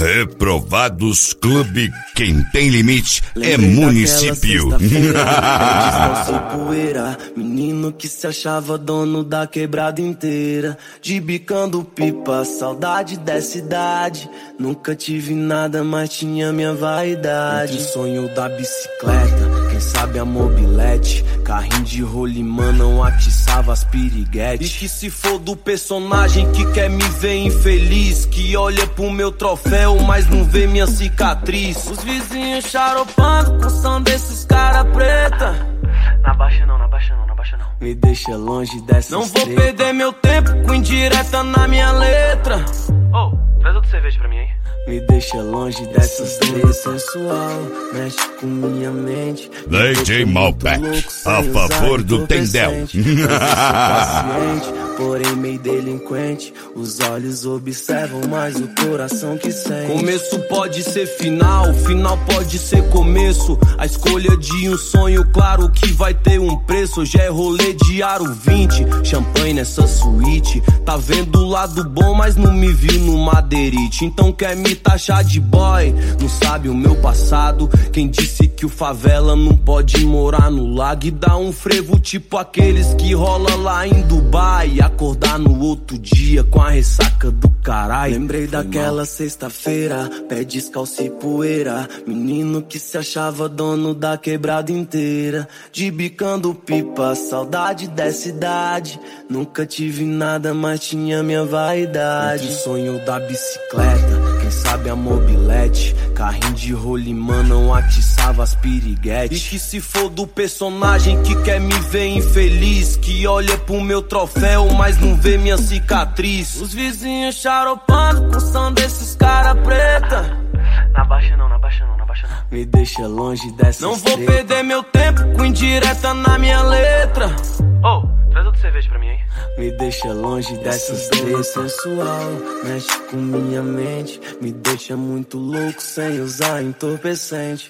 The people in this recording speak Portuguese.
Reprovados Clube, quem tem limite é município. Poeira, menino que se achava dono da quebrada inteira, de bicando pipa, saudade dessa idade. Nunca tive nada, mas tinha minha vaidade. Entre o sonho da bicicleta, quem sabe a mobilete, carrinho de rolimã não atiçava as piriguetes. E que se for do personagem que quer me ver infeliz, que olha pro meu troféu, mas não vê minha cicatriz. Os vizinhos charopando com som desses cara preta. Na baixa não, na baixa não, na baixa não. Me deixa longe dessas Não vou perder meu tempo com indireta na minha letra. Oh, traz outra cerveja pra mim, hein? Me deixa longe dessas três sensual, mexe com minha mente. DJ Malbec, a favor do Tendel. Porém meio delinquente, os olhos observam, mas o coração que sente. Começo pode ser final, final pode ser começo. A escolha de um sonho, claro que vai ter um preço. Hoje é rolê de aro 20, champanhe nessa suíte. Tá vendo o lado bom, mas não me viu no madeirite. Então quer me taxar de boy, não sabe o meu passado. Quem disse que o favela não pode morar no lago e dar um frevo tipo aqueles que rola lá em Dubai, acordar no outro dia com a ressaca do caralho. Lembrei daquela sexta-feira, pé descalço e poeira, menino que se achava dono da quebrada inteira, de bicando pipa, saudade dessa idade. Nunca tive nada, mas tinha minha vaidade. Entre o sonho da bicicleta, quem sabe a mobilete, carrinho de rolimã não atiçava as piriguetes. E que se for do personagem que quer me ver infeliz, que olha pro meu troféu, mas não vê minha cicatriz. Os vizinhos charopando com som desses cara preta. Na baixa não, na baixa não, na baixa não. Me deixa longe dessas Não vou perder meu tempo com indireta na minha letra. Oh, traz outra cerveja pra mim, hein? Me deixa longe dessas três sensual, mexe com minha mente, me deixa muito louco sem usar entorpecente.